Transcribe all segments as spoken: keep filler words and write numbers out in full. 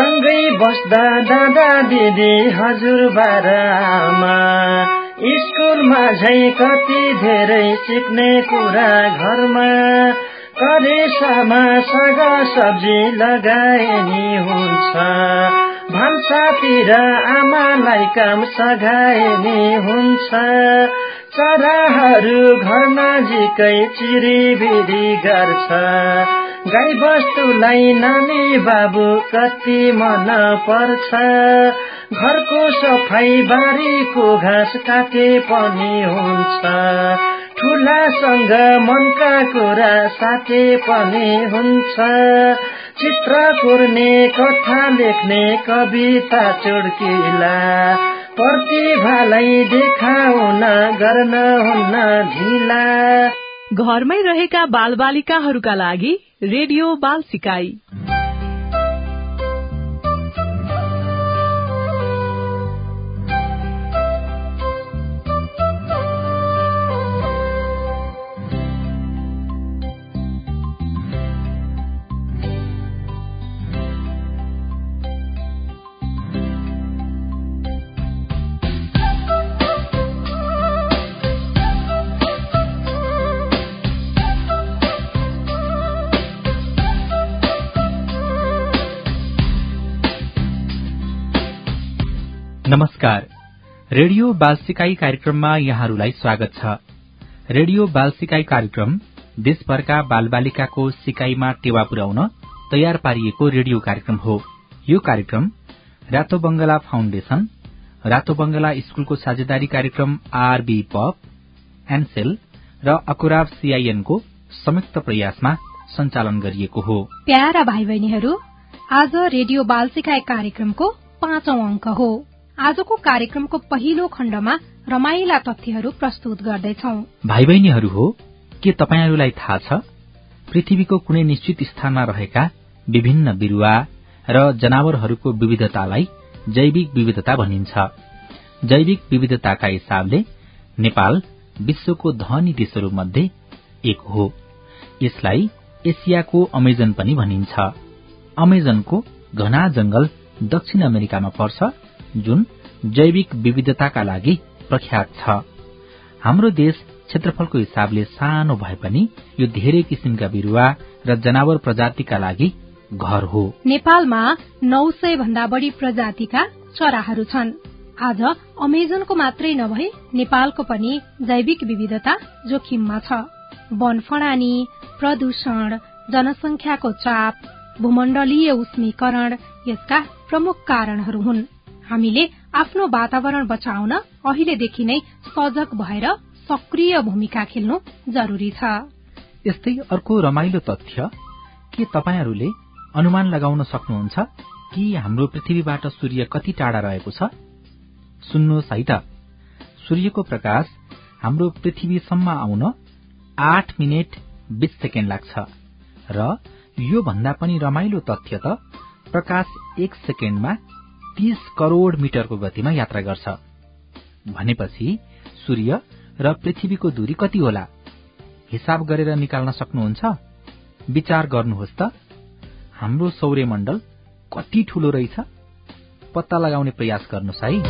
सँगै बस्दा दादा दिदी हजुरबा र आमा, स्कुलमा झै कति धेरै सिक्ने कुरा घरमा, करेसामा साग सब्जी लगाए नि हुन्छ, भान्सातिर आमालाई काम सघाए नि हुन्छ, चराहरू घर नजिकै चिरिबिरी गर्छ, गाई बस्तुलाई नानी बाबु कति मन पर्छ, घरको सफाई बारीको घाँस काटे पनि हुन्छ, ठुलासँग मनका कुरा साटे पनि हुन्छ, चित्र कोर्ने कथा लेख्ने कविता चुड्किला, प्रतिभालाई देखाउन गर्न हुन्न ढिला। घरमै रहेका बालबालिकाहरूका लागि रेडियो बाल सिकाई। नमस्कार। रेडियो बाल सिकाई कार्यक्रममा यहाँहरूलाई स्वागत छ। रेडियो बाल सिकाई कार्यक्रम देशभरका बालबालिकाको सिकाइमा टेवा पुर्याउन तयार पारिएको रेडियो कार्यक्रम हो। यो कार्यक्रम रातो बंगला फाउन्डेशन, रातो बंगला स्कूलको साझेदारी कार्यक्रम आरबी पप, एनसेल र अकुराब सीआईएन को संयुक्त प्रयासमा सञ्चालन गरिएको हो। प्यारा भाइ बहिनीहरू, आज रेडियो बाल सिकाई कार्यक्रमको पाँचौं अंक हो। आजको कार्यक्रमको पहिलो खण्डमा रमाइला तथ्यहरू प्रस्तुत गर्दैछौ। भाइ बहिनीहरू हो, के तपाईहरूलाई थाहा छ पृथ्वीको कुनै निश्चित स्थानमा रहेका विभिन्न बिरुवा र जनावरहरूको विविधतालाई जैविक विविधता भनिन्छ। जैविक विविधताका हिसाबले नेपाल विश्वको धनी देशहरू मध्ये एक हो। यसलाई एसियाको अमेजन पनि भनिन्छ। अमेजनको घना जंगल दक्षिण अमेरिकामा पर्छ, जुन जैविक विविधताका लागि प्रख्यात छ। हाम्रो देश क्षेत्रफलको हिसाबले सानो भए पनि यो धेरै किसिमका बिरुवा र जनावर प्रजातिका लागि घर हो। नेपालमा नौ सय भन्दा बढ़ी प्रजातिका चराहरू छन्। आज अमेजनको मात्रै नभई नेपालको पनि जैविक विविधता जोखिममा छ। वन फडानी, प्रदूषण, जनसंख्याको चाप, भूमण्डलीय उष्मीकरण यसका प्रमुख कारणहरू हुन्। हामीले आफ्नो वातावरण बचाउन अहिलेदेखि नै सजग भएर सक्रिय भूमिका खेल्नु जरुरी छ। यस्तै अर्को रमाइलो तथ्य के तपाईहरूले अनुमान लगाउन सक्नुहुन्छ कि हाम्रो पृथ्वीबाट सूर्य कति टाढा रहेको छ? सुन्नुहोस् है त, सूर्यको प्रकाश हाम्रो पृथ्वीसम्म आउन आठ मिनेट बीस सेकेन्ड लाग्छ र यो भन्दा पनि रमाइलो तथ्य त प्रकाश एक सेकेन्डमा तीस करोड़ मिटरको गतिमा यात्रा गर्छ। भनेपछि सूर्य र पृथ्वीको दूरी कति होला? हिसाब गरेर निकाल्न सक्नुहुन्छ? विचार गर्नुहोस् त, हाम्रो सौर्यमण्डल कति ठूलो रहेछ? पत्ता लगाउने प्रयास गर्नुहोस् है।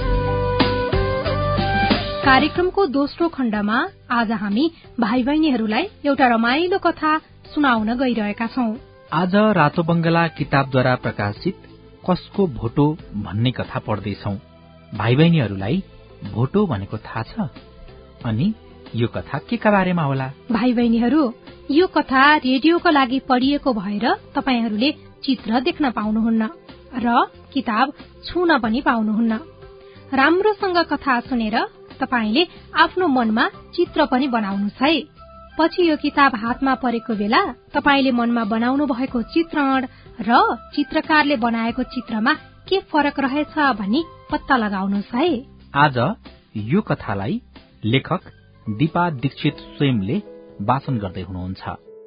कार्यक्रमको दोस्रो खण्डमा आज हामी भाइ बहिनीहरूलाई एउटा रमाइलो कथा सुनाउन गइरहेका छौं। आज रातो बंगला किताबद्वारा प्रकाशित कसको भोटो भन्ने कथा पढ्दैछौ। भाइ बहिनीहरूलाई भोटो भनेको थाहा छ? अनि यो कथा के का बारेमा होला? भाइ बहिनीहरू, यो कथा रेडियोको लागि पढिएको भएर तपाईहरूले चित्र देख्न पाउनुहुन्न र किताब छुन पनि पाउनुहुन्न। राम्रोसँग कथा सुनेर तपाईले आफ्नो मनमा चित्र पनि बनाउनुस् है। पछि यो किताब हातमा परेको बेला तपाईले मनमा बनाउनु भएको चित्रण र चित्रकारले बनाएको चित्रमा के फरक रहेछ भनी पत्ता लगाउनुस् है। आज यो कथालाई लेखक दीपा दीक्षित स्वयंले वाचन गर्दै हुनुहुन्छ।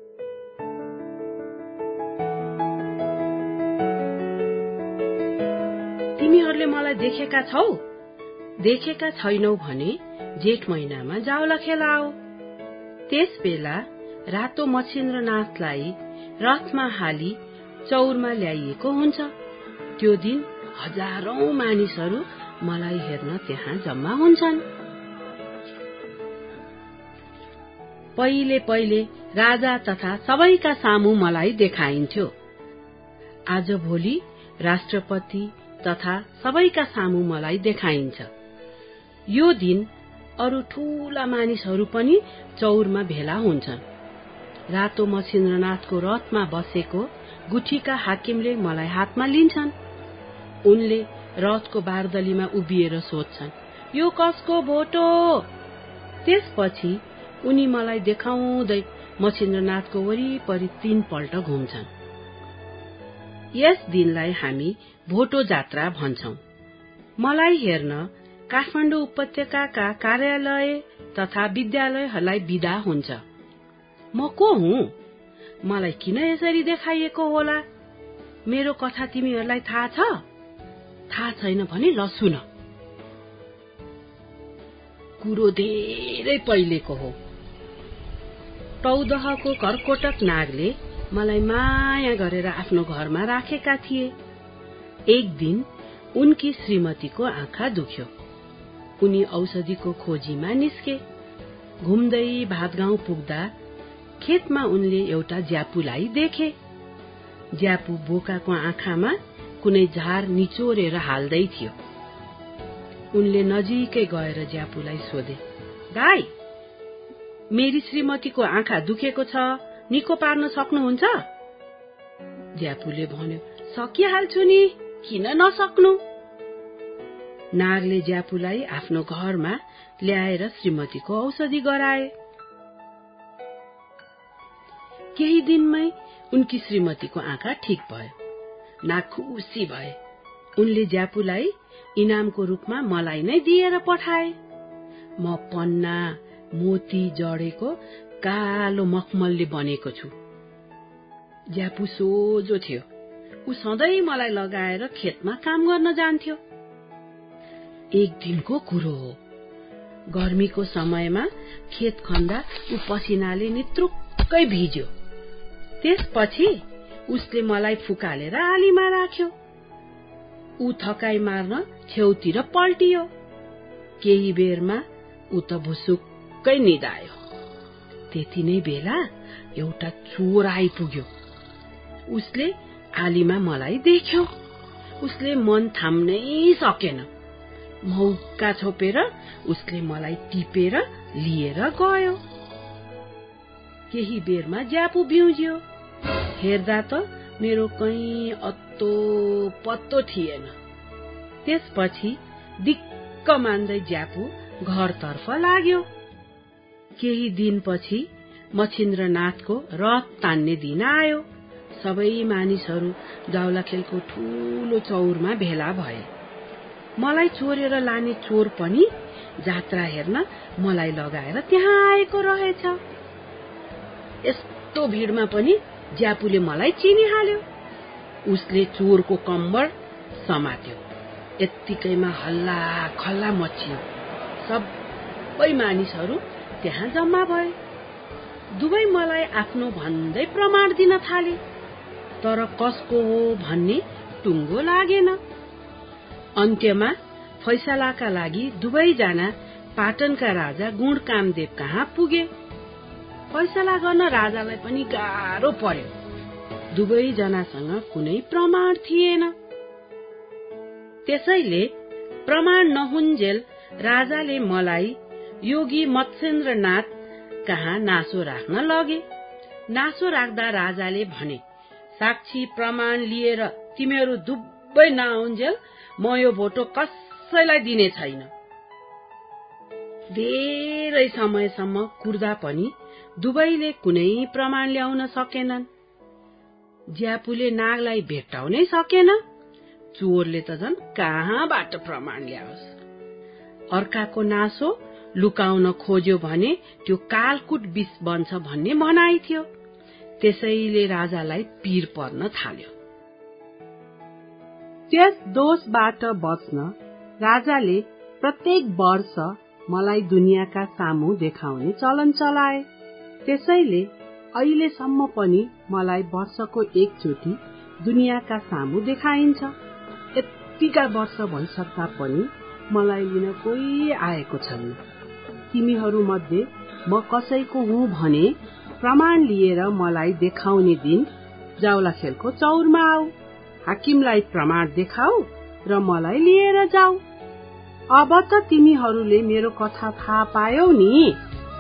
तिमीहरूले मलाई देखेका छौ? देखेका छैनौ भने जेठ महिनामा जावला खेलाओ। त्यस बेला रातो मछिन्द्रनाथलाई रथमा हाली चौरमा ल्याइएको हुन्छ। त्यो दिन हजारौं मानिसहरू मलाई हेर्न त्यहाँ जम्मा हुन्छन्। पहिले पहिले राजा तथा सबैका सामु मलाई देखाइन्थ्यो। आज भोलि राष्ट्रपति तथा सबैका सामु मलाई देखाइन्छ। यो दिन अरू ठूला मानिसहरू पनि चौरमा भेला हुन्छन्। रातो मछिन्द्रनाथको रथमा बसेको गुठीका हाकिमले मलाई हातमा लिन्छन्। उनले रथको बारदलीमा उभिएर सोध्छन्, यो कसको भोटो? त्यसपछि उनी मलाई देखाउँदै मछिन्द्रनाथको वरिपरि तीन पल्ट घुम्छन्। यस दिनलाई हामी भोटो जात्रा भन्छौं। मलाई हेर्न काठमाडौँ उपत्यकाका कार्यालय तथा विद्यालयहरूलाई विदा हुन्छ। म को हुँ? मलाई किन यसरी देखाइएको होला? मेरो कथा तिमीहरूलाई थाहा छ? थाहा छैन भने ल सुन। कुरो धेरै पहिलेको हो। टौदहको कर्कोटक नागले मलाई माया गरेर आफ्नो घरमा राखेका थिए। एक दिन उनकी श्रीमतीको आँखा दुख्यो। उनी औषधिको खोजीमा निस्के। घुम्दै भातगाउँ पुग्दा खेतमा उनले एउटा ज्यापुलाई देखे। ज्यापु बोकाको आँखामा कुनै झार निचोरेर हाल्दै थियो। उनले नजिकै गएर ज्यापुलाई सोधे, दाई, मेरी श्रीमतीको आँखा दुखेको छ, निको पार्न सक्नुहुन्छ? ज्यापुले भन्यो, सकिहाल्छु नि, किन नसक्नु? नागले ज्यापुलाई आफ्नो घरमा ल्याएर श्रीमतीको औषधि गराए। केही दिनमै उनकी श्रीमतीको आँखा ठिक भयो। नाग खुसी भए। उनले ज्यापुलाई इनामको रूपमा मलाई नै दिएर पठाए। म पन्ना मोती जडेको कालो मखमलले बनेको छु। ज्यापु सोझो थियो। ऊ सधैँ मलाई लगाएर खेतमा काम गर्न जान्थ्यो। एक दिनको कुरो हो। गर्मीको समयमा खेत खन्दा ऊ पसिनाले नित्रुक्कै भिज्यो। त्यसपछि उसले मलाई फुकालेर आलीमा राख्यो। ऊ थकाइ मार्न छेउतिर पल्टियो। केही बेरमा ऊ त भुसुक्कै निदायो। त्यति नै बेला एउटा चोर आइपुग्यो। उसले आलीमा मलाई देख्यो। उसले मन थाम्नै सकेन। मौका छोपेर उसले मलाई टिपेर लिएर गयो। केही बेरमा ज्यापु बिउज्यो। हेर्दा त मेरो कहीँ अत्तो पत्तो थिएन। त्यसपछि दिक्क मान्दै ज्यापु घरतर्फ लाग्यो। केही दिनपछि मछिन्द्रनाथको रथ तान्ने दिन आयो। सबै मानिसहरू जावलाखेलको ठूलो चौरमा भेला भए। मलाई चोरेर लाने चोर पनि जात्रा हेर्न मलाई लगाएर त्यहाँ आएको रहेछ। यस्तो भिडमा पनि ज्यापुले मलाई चिनिहाल्यो। उसले चोरको कम्बर समात्यो। यत्तिकैमा हल्ला खल्ला मचियो। सबै मानिसहरू त्यहाँ जम्मा भए। दुवै मलाई आफ्नो भन्दै प्रमाण दिन थाले। तर कसको हो भन्ने टुङ्गो लागेन। अन्त्यमा फैसलाका लागि दुवैजना पाटनका राजा गुणकामदेव कहाँ पुगे। फैसला गर्न राजालाई पनि गाह्रो पर्यो। दुवैजनासँग कुनै प्रमाण थिएन। त्यसैले प्रमाण नहुन्जेल राजाले मलाई योगी मत्स्येन्द्रनाथ कहाँ नासो राख्न लगे। नासो राख्दा राजाले भने, साक्षी प्रमाण लिएर तिमीहरू दुवै नआउन्जेल म यो भोटो कसैलाई दिने छैन। धेरै समयसम्म कुर्दा पनि दुवैले कुनै प्रमाण ल्याउन सकेनन्। ज्यापुले नागलाई भेट्टाउनै सकेन। चोरले त झन् कहाँबाट प्रमाण ल्याओस्। अर्काको नासो लुकाउन खोज्यो भने त्यो कालकुट विष बन्छ भन्ने भनाइ थियो। त्यसैले राजालाई पीर पर्न थाल्यो। त्यस दोषबाट बच्न राजाले प्रत्येक वर्ष मलाई दुनियाँका सामु देखाउने चलन चलाए। त्यसैले अहिलेसम्म पनि मलाई वर्षको एकचोटि दुनियाँका सामु देखाइन्छ। कतिका वर्ष भइसक्दा पनि मलाई लिन कोही आएको छैन। तिमीहरूमध्ये म कसैको हुँ भने प्रमाण लिएर मलाई देखाउने दिन जाउला खेलको चौरमा आऊ, हाकिमलाई प्रमाण देखाऊ र मलाई लिएर जाऊ। अब त तिमीहरूले मेरो कथा थाहा पायौ नि।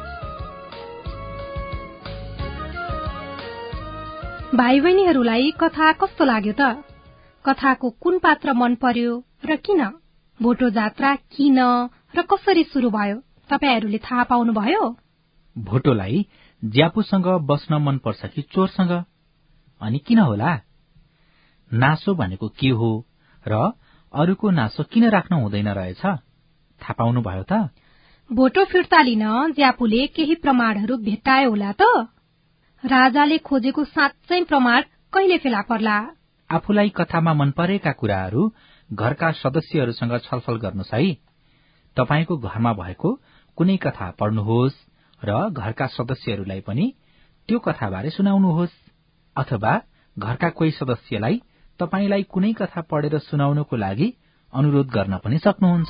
भाइ बहिनीहरूलाई कथा कस्तो लाग्यो त? कथाको कुन पात्र मन पर्यो र किन? भोटो जात्रा किन र कसरी सुरु भयो तपाईहरूले थाहा पाउनुभयो? भोटोलाई ज्यापुसँग बस्न मन पर्छ कि चोरसँग? अनि किन होला? नासो भनेको के हो र अरूको नासो किन राख्न हुँदैन रहेछ? थाहा पाउनुभयो त? भोटो फिर्ता लिन ज्यापुले केही प्रमाणहरू भेट्टायो होला त? राजाले खोजेको साँच्चै प्रमाण कहिले फेला पर्ला? आफूलाई कथामा मन परेका कुराहरू घरका सदस्यहरूसँग छलफल गर्नुहोस् है। तपाईको घरमा भएको कुनै कथा पढ्नुहोस् र घरका सदस्यहरूलाई पनि त्यो कथाबारे सुनाउनुहोस्, अथवा घरका कोही सदस्यलाई तपाईलाई कुनै कथा पढेर सुनाउनको लागि अनुरोध गर्न पनि सक्नुहुन्छ।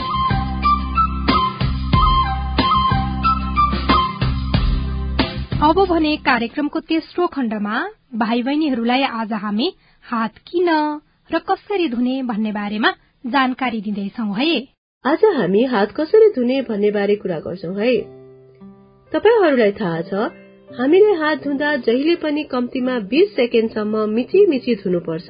अब भने कार्यक्रमको तेस्रो खण्डमा भाइ बहिनीहरूलाई आज हामी हात किन र कसरी धुने भन्ने बारेमा जानकारी दिँदैछौ है। आज हामी हात कसरी धुने भन्ने बारे कुरा गर्छौं है। तपाईहरूलाई थाहा छ हामीले हात धुँदा जहिले पनि कम्तीमा बीस सेकेन्डसम्म मिची मिची धुनुपर्छ।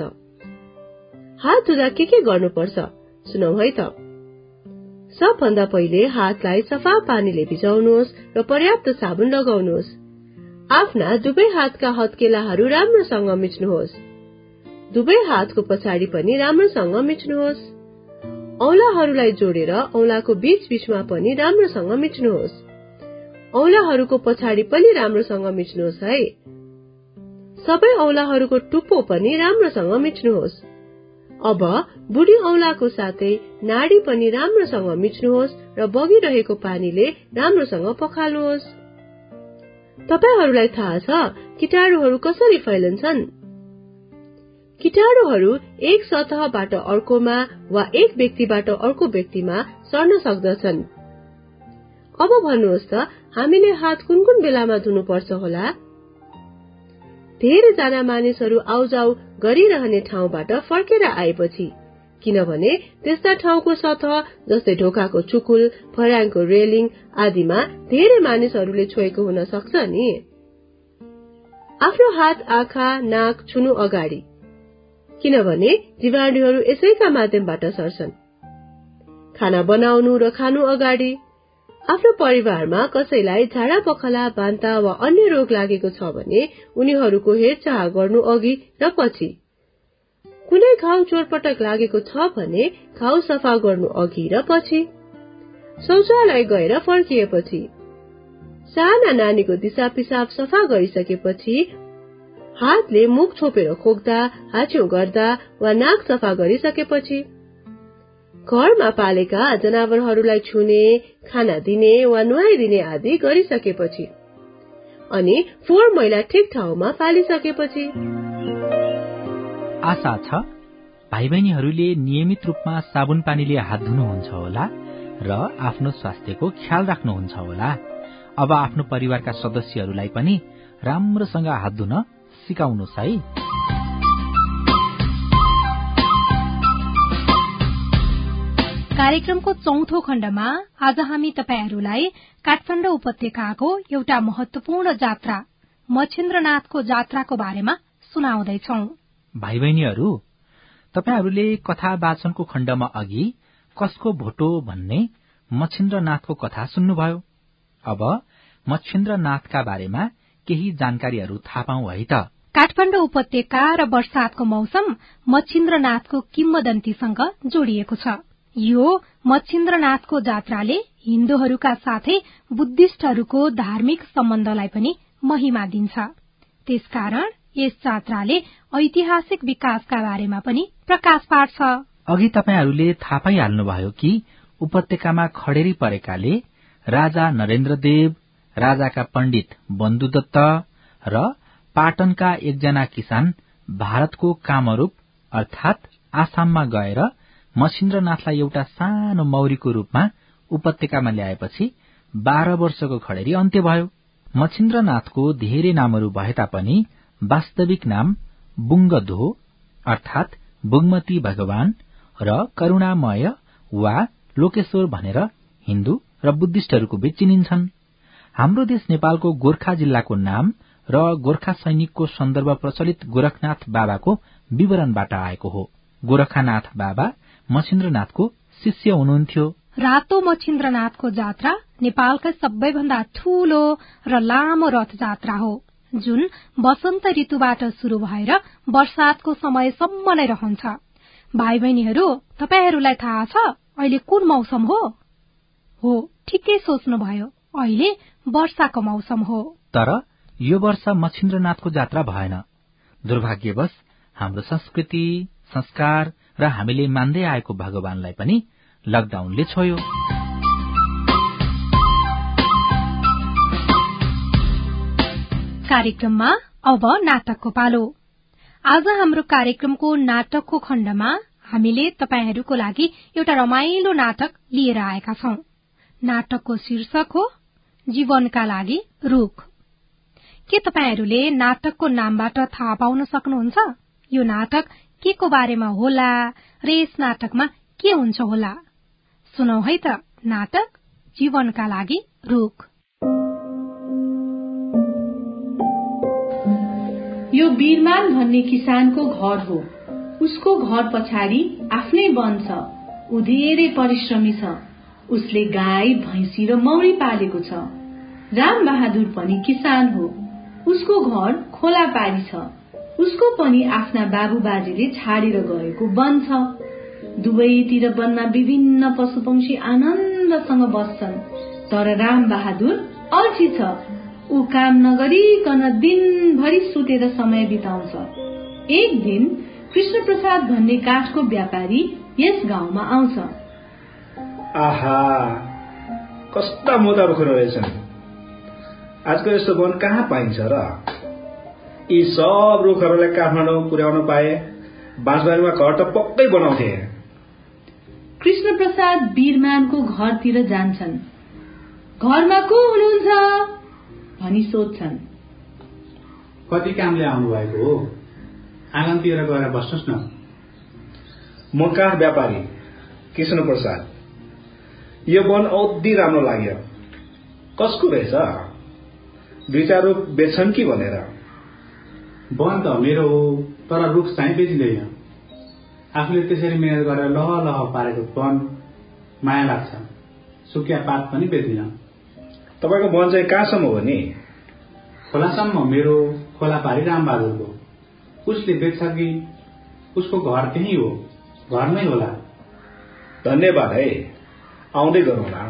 हात धुँदा के के गर्नुपर्छ सुनौ है त। सबभन्दा पहिले हातलाई सफा पानीले भिजाउनुहोस् र पर्याप्त साबुन लगाउनुहोस्। आफ्ना दुवै हातका हत्केलाहरू राम्रोसँग मिच्नुहोस्। दुवै हातको पछाडि पनि राम्रोसँग मिच्नुहोस्। औंलाहरूलाई जोडेर औंलाको बीच बीचमा पनि राम्रोसँग मिच्नुहोस्। औंलाहरूको पछाडि पनि राम्रोसँग मिच्नुहोस् है। सबै औंलाहरूको टुप्पो पनि राम्रोसँग मिच्नुहोस्। अब बुढी औंलाको साथै नाडी पनि राम्रोसँग मिच्नुहोस् र बगिरहेको पानीले राम्रोसँग पखाल्नुहोस्। तपाईहरूलाई थाहा छ कीटाणुहरू कसरी फैलन्छन्? कीटाणुहरू एक सतहबाट अर्कोमा वा एक व्यक्तिबाट अर्को व्यक्तिमा सर्न सक्दछन्। अब भन्नुहोस् त हामीले हात कुन कुन बेलामा धुनुपर्छ होला? धेरैजना मानिसहरू आउजाउ गरिरहने ठाउँबाट फर्केर आएपछि, किनभने त्यस्ता ठाउँको सतह जस्तै ढोकाको चुकुल, फर्याङको रेलिङ आदिमा धेरै मानिसहरूले छोएको हुन सक्छ नि। आफ्नो हात, आँखा, नाक छुनु अगाडि, किनभने जीवाणुहरू यसैका माध्यमबाट सर्छन्। खाना बनाउनु र खानु अगाडि, आफ्नो परिवारमा कसैलाई झाडा पखला, बान्ता वा अन्य रोग लागेको छ भने उनीहरूको हेरचाह गर्नु अघि र पछि। कुनै घाउ चोटपटक लागेको छ भने घाउ सफा गर्नु अघि र पछि। शौचालय गएर फर्किएपछि, साना नानीको दिसा पिसाब सफा गरिसकेपछि, हातले मुख छोपेर खोक्दा, हाच्यौं गर्दा वा नाक सफा गरिसकेपछि, घरमा पालेका जनावरहरूलाई छुने, खाना दिने वा नुहाइदिने आदि गरिसकेपछि, अनि फोहोर मैला ठिक ठाउँमा फालिसकेपछि। आशा छ भाइ बहिनीहरूले नियमित रूपमा साबुन पानीले हात धुनुहुन्छ होला र आफ्नो स्वास्थ्यको ख्याल राख्नुहुन्छ होला। अब आफ्नो परिवारका सदस्यहरूलाई पनि राम्रोसँग हात धुन सिकाउनुहोस् है। कार्यक्रमको चौथो खण्डमा आज हामी तपाईहरूलाई काठमाडौँ उपत्यकाको एउटा महत्वपूर्ण जात्रा मच्छिन्द्रनाथको जात्राको बारेमा सुनाउँदैछौ। भाइ बहिनीहरू, तपाईहरूले कथा वाचनको खण्डमा अघि कसको भोटो भन्ने मच्छिन्द्रनाथको कथा सुन्नुभयो। अब मच्छिन्द्रनाथका बारेमा केही जानकारीहरू थाहा पाऊ है त। काठमाडौँ उपत्यका र वर्षातको मौसम मच्छिन्द्रनाथको किम्वदन्तीसँग जोडिएको छ। यो मच्छिन्द्रनाथको जात्राले हिन्दूहरूका साथै बुद्धिस्टहरूको धार्मिक सम्बन्धलाई पनि महिमा दिन्छ। त्यसकारण यस जात्राले ऐतिहासिक विकासका बारेमा पनि प्रकाश पार्छ। अघि तपाईहरूले थाहा पाइहाल्नुभयो कि उपत्यकामा खडेरी परेकाले राजा नरेन्द्रदेव, राजाका पण्डित बन्धुदत्त र पाटनका एकजना किसान भारतको कामरूप अर्थात आसाममा गएर मछिन्द्रनाथलाई एउटा सानो मौरीको रूपमा उपत्यकामा ल्याएपछि बाह्र वर्षको खडेरी अन्त्य भयो। मछिन्द्रनाथको धेरै नामहरू भए तापनि वास्तविक नाम बुङ्गधो अर्थात बुग्मती भगवान र करुणामय वा लोकेश्वर भनेर हिन्दू र बुद्धिस्टहरूको बीच चिनिन्छन्। हाम्रो देश नेपालको गोर्खा जिल्लाको नाम र गोर्खा सैनिकको सन्दर्भ प्रचलित गोरखनाथ बाबाको विवरणबाट आएको हो। गोरखनाथ बाबा मछिन्द्रनाथको शिष्य हुनुहुन्थ्यो। रातो मछिन्द्रनाथको जात्रा नेपालका सबैभन्दा ठूलो र लामो रथ जात्रा हो, जुन वसन्त ऋतुबाट शुरू भएर वर्षातको समयसम्म नै रहन्छ। भाइ बहिनीहरू, तपाईहरूलाई थाहा छ अहिले कुन मौसम हो? हो, ठिकै सोच्नुभयो, अहिले वर्षाको मौसम हो। तर यो वर्ष मछिन्द्रनाथको जात्रा भएन। दुर्भाग्यवश हाम्रो संस्कृति, संस्कार र हामीले मान्दै आएको भगवानलाई पनि लकडाउनले छोयो। कार्यक्रममा अब नाटकको पालो। आज हाम्रो कार्यक्रमको नाटकको खण्डमा हामीले तपाईहरूको लागि एउटा रमाइलो नाटक लिएर आएका छौं। नाटकको शीर्षक हो जीवनका लागि रुख। के तपाईहरूले नाटकको नामबाट थाहा पाउन सक्नुहुन्छ यो नाटक के को बारेमा होला र यस नाटकमा के हुन्छ होला? सुनौ है त नाटक जीवनका लागि रुख। यो वीरमान भन्ने किसानको घर हो। उसको घर पछाडि आफ्नै वन छ। ऊ धेरै परिश्रमी छ। उसले गाई, भैंसी र मौरी पालेको छ। राम बहादुर पनि किसान हो। उसको घर खोला पारी छ। उसको पनि आफ्ना बाबुबाजेले छाडेर गएको वन छ। दुवैतिर वनमा विभिन्न पशुपक्षी आनन्दसँग बस्छन्। तर राम बहादुर अल्छी छ। ऊ काम नगरिकन दिनभरि सुतेर समय बिताउँछ। एक दिन कृष्ण प्रसाद भन्ने काठको व्यापारी यस गाउँमा आउँछ। आहा, कस्ता मोटा रुखहरू रहेछन्। आजको यस्तो वन कहाँ पाइन्छ र? यी सब रुखहरूलाई काठमाडौँ पुर्याउन पाए बाँसबारीमा घर त पक्कै बनाउँथे। कृष्ण प्रसाद वीरमानको घरतिर जान्छन्। घरमा को हुनुहुन्छ भनी सोध्छन्। कति कामले आउनु भएको हो? आँगनतिर गएर बस्नुहोस् न। म काठ व्यापारी कृष्ण प्रसाद। यो वन औधी राम्रो लाग्यो। कसको रहेछ? दुई चार रुख बेच्छन् कि भनेर। वन त मेरो हो, तर रुख चाहिँ बेचिँदैन। आफूले त्यसरी मेहनत गरेर लह लह पारेको वन माया लाग्छ। सुकिया पात पनि बेच्दिन। तपाईको वन चाहिँ कहाँसम्म हो नि? खोलासम्म मेरो, खोला पारी रामबहादुरको। उसले बेच्छ कि उसको घर त्यही हो, घरमै होला। धन्यवाद है, आउँदै गरौँला।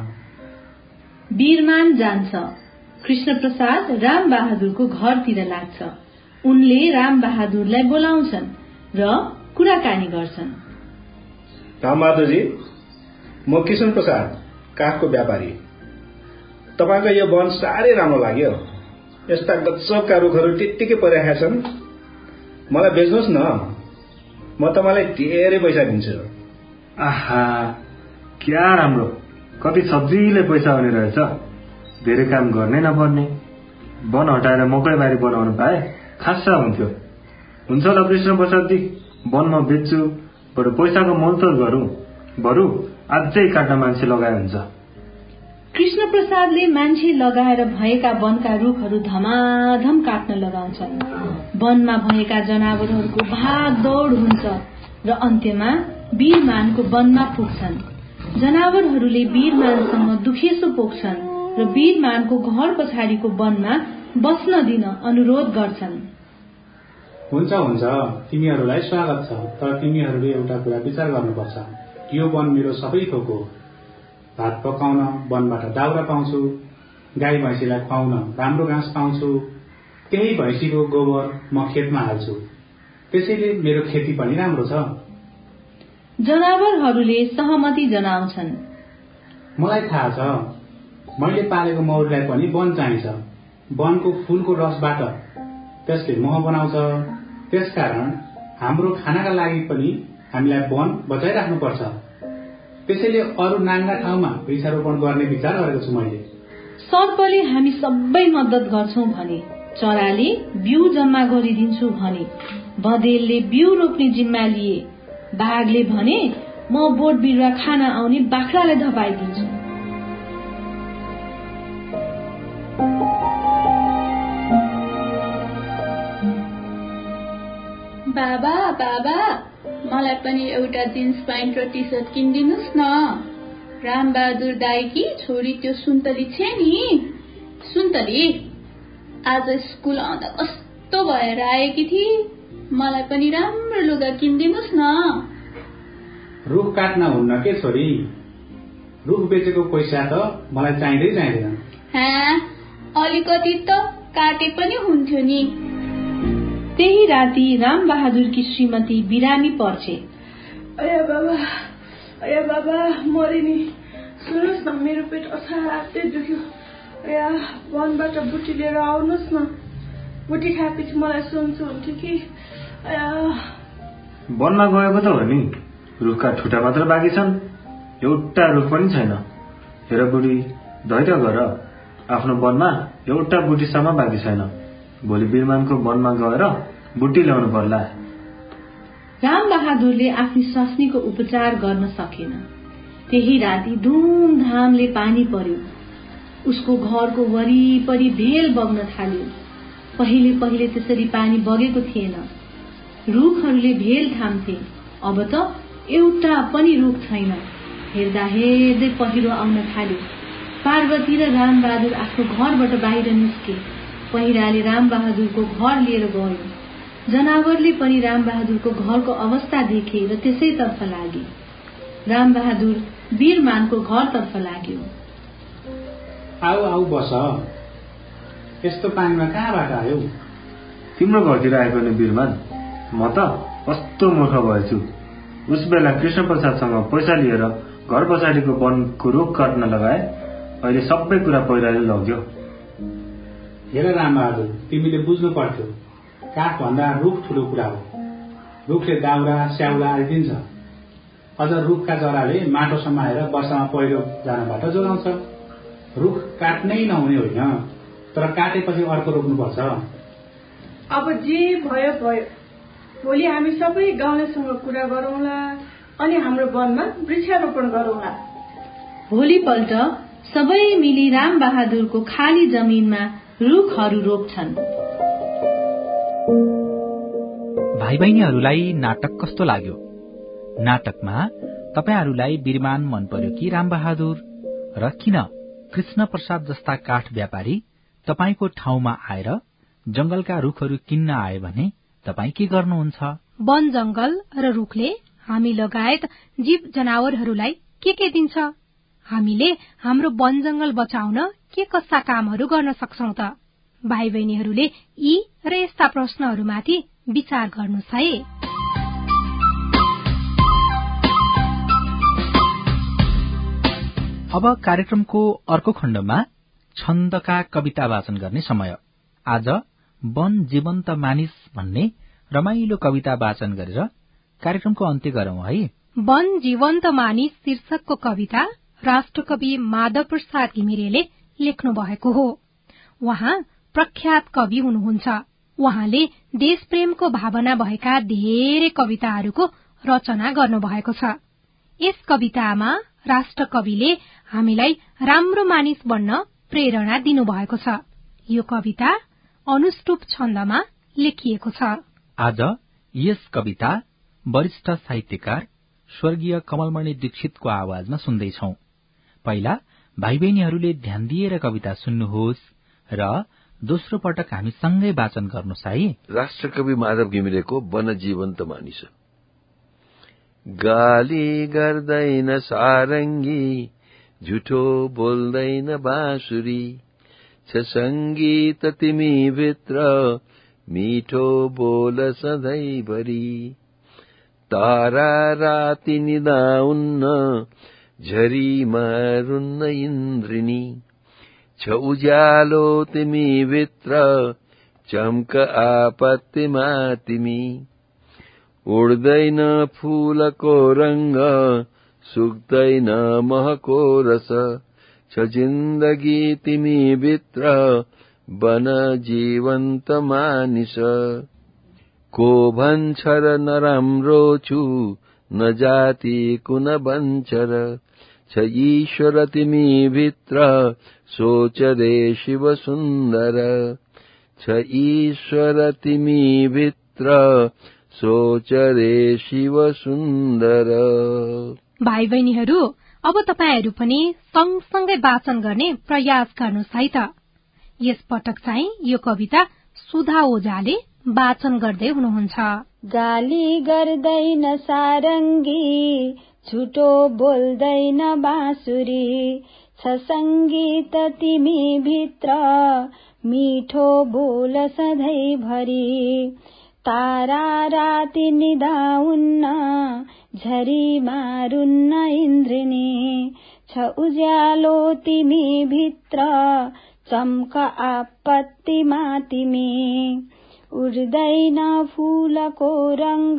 वीरमान जान्छ। कृष्ण प्रसाद राम बहादुरको घरतिर लाग्छ। उनले राम बहादुरलाई बोलाउँछन् र कुराकानी गर्छन्। रामबहादुरजी, म कृष्ण प्रसाद काठको व्यापारी। तपाईको यो वन साह्रै राम्रो लाग्यो। यस्ता गजबका रुखहरू त्यत्तिकै परिरहेका छन्। मलाई बेच्नुहोस् न, म तपाईँलाई धेरै पैसा दिन्छु। आहा, क्या राम्रो, कति सजिलै पैसा आउने रहेछ। धेरै काम गर्नै नपर्ने। वन हटाएर मकै बारी बनाउनु पाए खासा हुन्थ्यो। हुन्छ ल कृष्ण प्रसादजी, वन म बेच्छु, बरु पैसाको मोलतोल गरौँ। बरु अझै काट्न मान्छे लगाए हुन्छ। कृष्ण प्रसादले मान्छे लगाएर भएका वनका रुखहरू धमाधम काट्न लगाउँछन्। वनमा भएका जनावरहरूको भाग दौड हुन्छ र अन्त्यमा वीरमानको वनमा पुग्छन्। जनावरहरूले वीरमानसँग दुखेसो पोख्छन् र वीरमानको घर पछाडिको वनमा बस्न दिन अनुरोध गर्छन्। हुन्छ हुन्छ, तिमीहरूलाई स्वागत छ, तर तिमीहरूले एउटा कुरा विचार गर्नुपर्छ। यो वन मेरो सबै थोक हो। भात पकाउन वनबाट दाउरा पाउँछु, गाई भैँसीलाई खुवाउन राम्रो घाँस पाउँछु। त्यही भैँसीको गोबर म खेतमा हाल्छु। त्यसैले मेरो खेती पनि राम्रो छ। जनावरहरूले सहमति जनाउँछन्। मलाई थाहा छ, मैले पालेको मौरीलाई पनि वन चाहिन्छ। वनको फूलको रसबाट त्यसले मह बनाउँछ। त्यसकारण हाम्रो खानाका लागि पनि हामीलाई वन बचाइराख्नुपर्छ। त्यसैले अरू नाङ्गा ठाउँमा वृक्षारोपण गर्ने विचार गरेको छु मैले। सर्पले हामी सबै मद्दत गर्छौं भने, चराले बिउ जम्मा गरिदिन्छु भने, बँदेलले बिउ रोप्ने जिम्मा लिए, बाघले भने म बोट बिरुवा खान आउने बाख्रालाई धपाइदिन्छु। बाबा बाबा मलाई पनि एउटा जिन्स प्यान्ट र टी सर्ट किनिदिनुस् न। रामबहादुर दाइकी छोरी त्यो सुन्तली छे नि, सुन्तली आज स्कुल आउँदा कस्तो भएर आएकी थिए। मलाई पनि राम्रो लुगा किनिदिनुस् न। रुख काट्न हुन्न के छोरी, रुख बेचेको पैसा त मलाई चाहिँदै चाहिँदैन। हाँ, अलिकति त काटे पनि हुन्थ्यो नि। त्यही राति रामबहादुरकी श्रीमती बिरामी पर्छे। अया बाबा, अया बाबा मरे नि, सुन्नुहोस् न मेरो पेट असाध्यै दुख्यो। अया वनबाट बुटी लिएर आउनुहोस् न, बुटी खाएपछि मलाई सोच्छु हुन्थ्यो कि। अया वनमा गएको त हो नि, रुखका ठुटा मात्र बाँकी छन्, एउटा रुख पनि छैन। हेर बुढी, धैर्य गर, आफ्नो वनमा एउटा बुटीसम्म बाँकी छैन। भोलि बिरमानको वनमा गएर बुटी ल्याउनु पर्ला। रामबहादुरले आफ्नी स्वास्नीको उपचार गर्न सकेन। त्यही राति धुमधामले पानी पर्यो। उसको घरको वरिपरि भेल बग्न थाल्यो। पहिले पहिले त्यसरी पानी बगेको थिएन। रुखहरूले भेल थाम्थे। अब त एउटा पनि रुख छैन। हेर्दा हेर्दै पहिरो आउन थाल्यो। पार्वती र रामबहादुर आफ्नो घरबाट बाहिर निस्के। पहिराले रामबहादुरको घर लिएर गयो। जनावरले पनि रामबहादुरको घरको अवस्था देखे र त्यसैतर्फ लागे। रामबहादुर वीरमानको घरतर्फ लाग्यो। आऊ आऊ बस, यस्तो पानीमा कहाँबाट आयो? तिम्रो घरतिर आएको नि वीरमान, म त कस्तो मूर्ख भएछु। उस बेला कृष्ण प्रसादसँग पैसा लिएर घर पछाडिको वनको रुख काट्न लगाए। अहिले सबै कुरा पहिराले लग्यो। हेर रामबहादुर, तिमीले बुझ्नु पर्थ्यो, काठ भन्दा रुख ठुलो कुरा हो। रुखले दाउरा स्याउला आदि दिन्छ। अझ रुखका जराले माटो समाएर वर्षामा पहिरो जानबाट जोगाउँछ। रुख काट्नै नहुने होइन, तर काटेपछि अर्को रोप्नुपर्छ। अब जे भयो भयो, भोलि हामी सबै गाउँलेसँग कुरा गरौँला अनि हाम्रो वनमा वृक्षारोपण गरौँला। भोलिपल्ट सबै मिली रामबहादुरको खाली जमिनमा रुखहरू रोप्छन्। भाइ बहिनीहरूलाई नाटक कस्तो लाग्यो? नाटकमा तपाईहरूलाई वीरमान मन पर्यो कि रामबहादुर? र किन कृष्ण प्रसाद जस्ता काठ व्यापारी तपाईको ठाउँमा आएर जंगलका रुखहरू किन्न आए भने तपाई के गर्नुहुन्छ? वन जंगल र रुखले हामी लगायत जीव जनावरहरूलाई के के दिन्छ? हामीले हाम्रो वन जंगल बचाउन के कस्ता कामहरू गर्न सक्छौं त? भाइ बहिनीहरूले यी र यस्ता प्रश्नहरूमाथि विचार गर्नुहोस् है। अब कार्यक्रमको अर्को खण्डमा छन्दका कविता वाचन गर्ने समय। आज वन जीवन्त मानिस भन्ने रमाइलो कविता वाचन गरेर कार्यक्रमको अन्त्य गरौं है। वन जीवन्त मानिस शीर्षकको कविता राष्ट्रकवि माधव प्रसाद घिमिरेले लेख्नु भएको हो। उहाँ प्रख्यात कवि हुनुहुन्छ। उहाँले देशप्रेमको भावना भएका धेरै कविताहरूको रचना गर्नुभएको छ। यस कवितामा राष्ट्रकविले हामीलाई राम्रो मानिस बन्न प्रेरणा दिनुभएको छ। यो कविता अनुष्टुप छन्दमा लेखिएको छ। आज यस कविता वरिष्ठ साहित्यकार स्वर्गीय कमलमणि दीक्षितको आवाजमा सुन्दैछौं। पहिला भाइ बहिनीहरूले ध्यान दिएर कविता सुन्नुहोस् र दोस्रो पटक हामी सँगै वाचन गर्नुहोस् है। राष्ट्रकवि माधव घिमिरेको वन जीवन्त मानिस। गाली गर्दैन सारङ्गी, झुठो बोल्दैन बाँसुरी, छ संगीत तिमी भित्र, मिठो बोल सधैँभरि। तारा राति निदाउन्न, झरी मारुन्न इन्द्रिनी, छ उज्यालो तिमी भित्र, चम्क आपत्तिमा तिमी। उड्दैन फूलको रंग सुक्दैन महको रस छ जिन्दगी तिमी भित्र बन जीवन्त मानिस को भन्छ र नराम्रो छु न जाति कुन भन्छ र छ ईश्वर तिमी भित्र सोच रे शिव सुन्दर छ ईश्वर तिमी भित्र सोच रे शिव सुन्दर। भाइ बहिनीहरू, अब तपाईहरू पनि सँगसँगै वाचन गर्ने प्रयास गर्नुहोस् है त। यस पटक चाहिँ यो कविता सुधा ओझाले वाचन गर्दै हुनुहुन्छ। गाली गर्दैन सारङ्गी झुटो बोल्दैन बाँसुरी छ संगीत तिमी भित्र मिठो बोल सधैँभरि तारा राति निदाउन्न झरी मारुन्न इन्द्रिणी छ उज्यालो तिमी भित्र चम्क आपत्तिमा तिमी उड्दैन फूलको रंग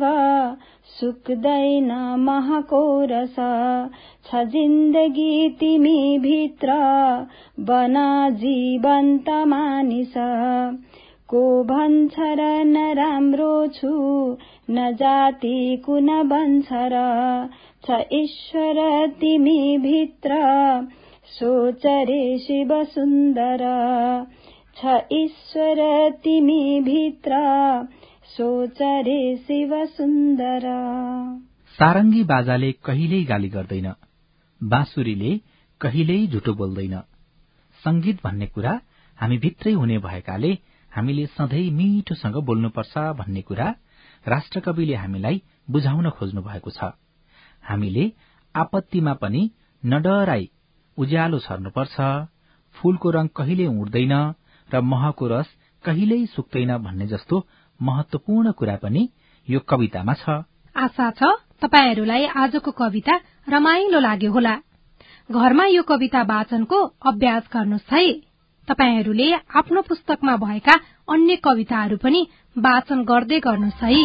सुक्दैन महको रस छ जिन्दगी तिमी भित्र बन जीवन्त मानिस को भन्छ र नराम्रो छु न जाति कुन भन्छ र छ ईश्वर तिमी भित्र सोच रे शिव सुन्दर छ ईश्वर तिमी भित्र सोच रे शिव सुन्दर। सारंगी बाजाले कहिल्यै गाली गर्दैन, बाँसुरीले कहिल्यै झुटो बोल्दैन। संगीत भन्ने कुरा हामी भित्रै हुने भएकाले हामीले सधैँ मिठोसँग बोल्नुपर्छ भन्ने कुरा राष्ट्रकविले हामीलाई बुझाउन खोज्नु भएको छ। हामीले आपत्तिमा पनि नडराई उज्यालो छर्नुपर्छ, फूलको रंग कहिल्यै उड्दैन र महको रस कहिल्यै सुक्दैन भन्ने जस्तो महत्वपूर्ण कुरा पनि यो कवितामा छ। आशा छ तपाईहरूलाई आजको कविता रमाइलो लाग्यो होला। घरमा यो कविता वाचनको अभ्यास गर्नुहोस् है। तपाईहरूले आफ्नो पुस्तकमा भएका अन्य कविताहरू पनि वाचन गर्दै गर्नुहोस् है।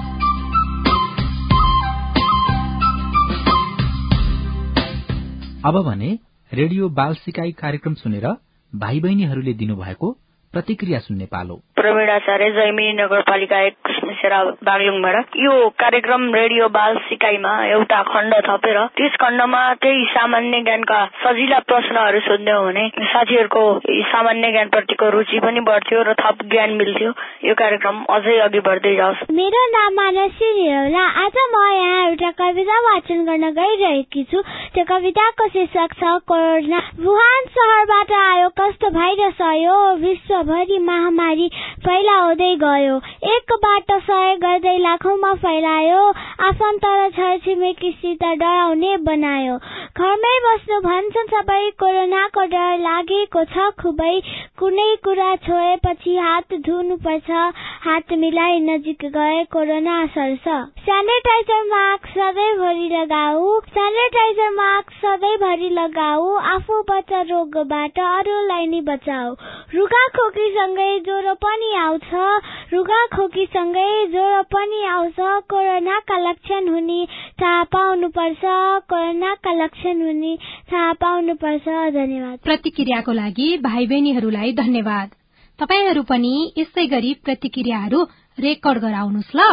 अब भने रेडियो बाल सिकाई कार्यक्रम सुनेर भाइ बहिनीहरूले दिनुभएको प्रतिक्रिया सुन्ने पालो। प्रवीणाचार्य जैमिनी नगरपालिका एक कृष्णसेरा बागलुङबाट। यो कार्यक्रम रेडियो बाल सिकाइमा एउटा खण्ड थपेर त्यस खण्डमा त्यही सामान्य ज्ञानका सजिला प्रश्नहरू सोध्ने हो भने साथीहरूको सामान्य ज्ञान प्रतिको रुचि पनि बढ्थ्यो र थप ज्ञान मिल्थ्यो। यो कार्यक्रम अझै अघि बढ्दै जाओस्। मेरो नाम मानसी निरौला। आज म यहाँ एउटा कविता वाचन गर्न गइरहेकी छु। त्यो कविताको शीर्षक छ कोरोना। वुहान शहरबाट आयो कस्तो भाइरस आयो, विश्वभरि महामारी फैलाउँदै गयो। एकबाट सय गर्दै लाखौंमा फैलायो, आफन्त र छरछिमेकीसित डराउने बनायो। घरमै बस्नु भन्छन् सबै, कोरोनाको डर लागेको छ खुबै। कुनै कुरा छोएपछि हात धुनु पर्छ, हात मिलाई नजिक गए कोरोना सर्छ। सेनिटाइजर मास्क सधैँभरि लगाऊ, सेनिटाइजर मास्क सधैँभरि लगाऊ। आफू बच रोगबाट अरूलाई नि बचाऊ। रुगा खोकीसँगै ज्वरो पनि आउँछ, रुगा खोकीसँगै ज्वरो पनि आउँछ। कोरोनाका लक्षण हुने थाहा पाउनुपर्छ, कोरोनाका लक्षण हुने थाहा पाउनुपर्छ। धन्यवाद। प्रतिक्रियाको लागि भाइ बहिनीहरूलाई धन्यवाद। तपाईहरू पनि यसै गरी प्रतिक्रियाहरू रेकर्ड गराउनुहोस् ल।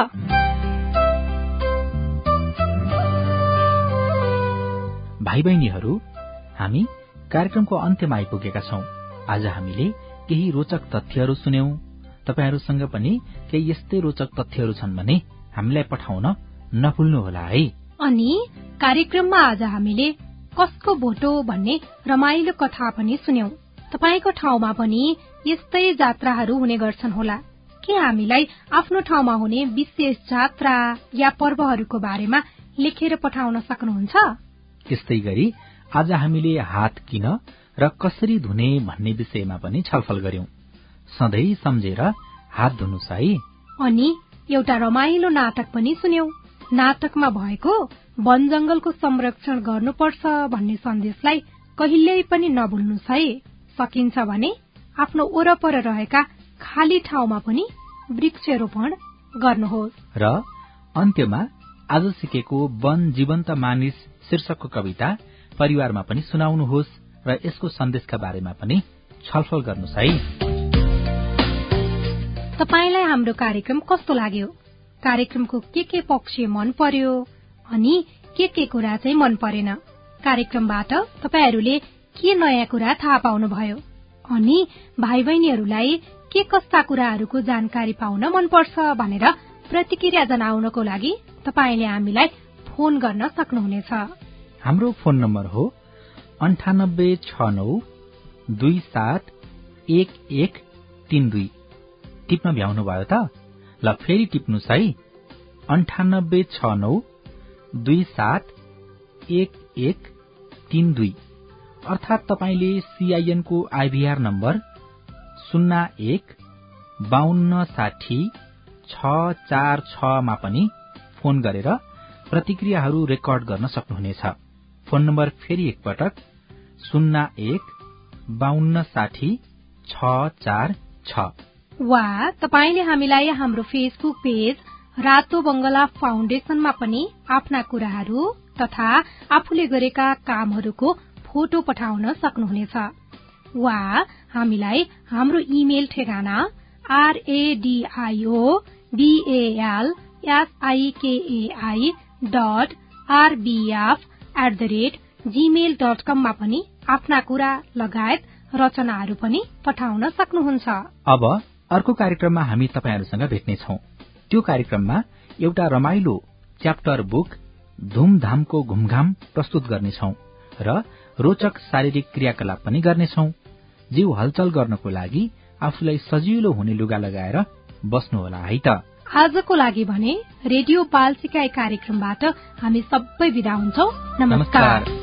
भाइ बहिनीहरू, हामी कार्यक्रमको अन्त्यमा आइपुगेका छौं। आज हामीले केही रोचक तथ्यहरू सुन्यौं। तपाईहरूसँग पनि केही यस्तै रोचक तथ्यहरू छन् भने हामीलाई पठाउन नभुल्नुहोला है। अनि कार्यक्रममा आज हामीले कसको भोटो भन्ने रमाइलो कथा पनि सुन्यौं। तपाईको ठाउँमा पनि यस्तै जात्राहरू हुने गर्छन् होला। के हामीलाई आफ्नो ठाउँमा हुने विशेष जात्रा या पर्वहरूको बारेमा लेखेर पठाउन सक्नुहुन्छ? त्यस्तै गरी आज हामीले हात किन र कसरी धुने भन्ने विषयमा पनि छलफल गर्यौं। सधैँ सम्झेर हात धुनुस् है। अनि एउटा रमाइलो नाटक पनि सुन्यौं। नाटकमा भएको वन जंगलको संरक्षण गर्नुपर्छ भन्ने सन्देशलाई कहिल्यै पनि नभुल्नुस् है। सकिन्छ भने आफ्नो वरपर रहेका खाली ठाउँमा पनि वृक्षारोपण गर्नुहोस्। र अन्त्यमा आज सिकेको वन जीवन्त मानिस शीर्षकको कविता परिवारमा पनि सुनाउनुहोस् र यसको सन्देशका बारेमा पनि छलफल गर्नुहोस् है। तपाईलाई हाम्रो कार्यक्रम कस्तो लाग्यो? कार्यक्रमको के के पक्ष मन पर्यो अनि के के कुरा चाहिँ मन परेन? कार्यक्रमबाट तपाईहरूले के नयाँ कुरा थाहा पाउनुभयो? अनि भाइ बहिनीहरूलाई के कस्ता कुराहरूको जानकारी पाउन मन पर्छ भनेर प्रतिक्रिया जनाउनको लागि तपाईले हामीलाई फोन गर्न सक्नुहुनेछ। हाम्रो फोन नम्बर हो अन्ठानब्बे छ नौ दुई सात एक एक तीन दुई। टिप्न भ्याउनुभयो त? ल फेरि टिप्नुहोस् है, अन्ठानब्बे छ नौ दुई सात एक एक तीन दुई। अर्थात तपाईले सीआईएन को आईभीआर नम्बर शून्य एक बाहन्न साठी छ चार छ मा पनि फोन गरेर प्रतिक्रियाहरू रेकर्ड गर्न सक्नुहुनेछ। फोन नम्बर फेरि एकपटक शून्य एक बाहन्न साठी छ चार छ। वा तपाईले हामीलाई हाम्रो फेसबुक पेज रातो बंगला फाउन्डेशनमा पनि आफ्ना कुराहरू तथा आफूले गरेका कामहरूको फोटो पठाउन सक्नुहुनेछ। वा हामीलाई हाम्रो इमेल ठेगाना R A D I O B L S I K A I dot R B F at the rate Gmail dot com मा पनि आफ्ना कुरा लगायत रचनाहरू पनि पठाउन सक्नुहुन्छ। अब अर्को कार्यक्रममा हामी तपाईहरुसँग भेट्नेछौं। त्यो कार्यक्रममा एउटा रमाइलो च्याप्टर बुक धुमधामको घुमघाम प्रस्तुत गर्नेछौं र रोचक शारीरिक क्रियाकलाप पनि गर्नेछौं। जीव हलचल गर्नको लागि आफूलाई सजिलो हुने लुगा लगाएर बस्नुहोला है त। आजको लागि भने रेडियो बाल सिकाइ कार्यक्रमबाट हामी सबै बिदा हुन्छौं। नमस्कार, नमस्कार।